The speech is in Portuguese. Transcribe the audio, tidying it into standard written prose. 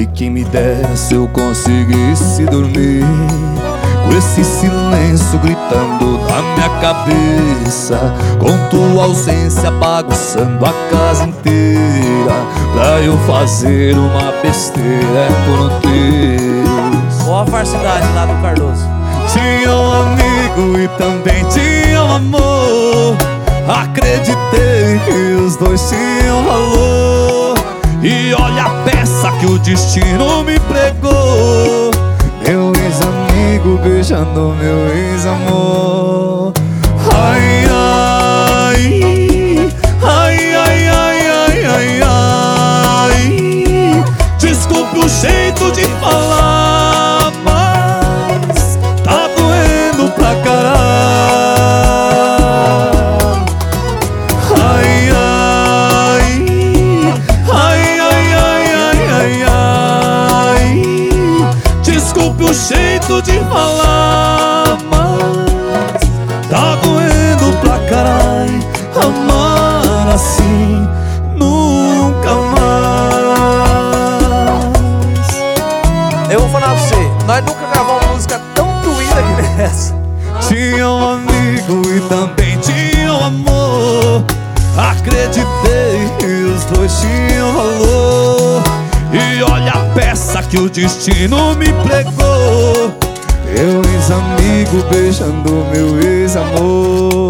Ai, quem me desse eu conseguisse dormir com esse silêncio gritando na minha cabeça, com tua ausência bagunçando a casa inteira, pra eu fazer uma besteira por um Deus. Ó a farsidade lá do Cardoso. Tinha um amigo e também tinha um amor. Acreditei que os dois tinham valor. E olha a peça que o destino me pregou. Meu ex-amigo beijando meu ex-amor. Ai, ai, ai, ai, ai, ai, ai, ai. Desculpe o jeito de falar, mas tá doendo pra caralho. Ai, ai, ai, ai, ai, ai, ai, ai. Desculpe o jeito de falar, mas tá doendo pra caralho. Amar assim nunca mais. Eu vou falar pra você, nós nunca gravamos uma música tão doída que nessa. Tinha um amigo e também tinha um amor. Acreditei que os dois tinham valor. E olha a peça que o destino me pregou. Meu ex-amigo beijando meu ex-amor.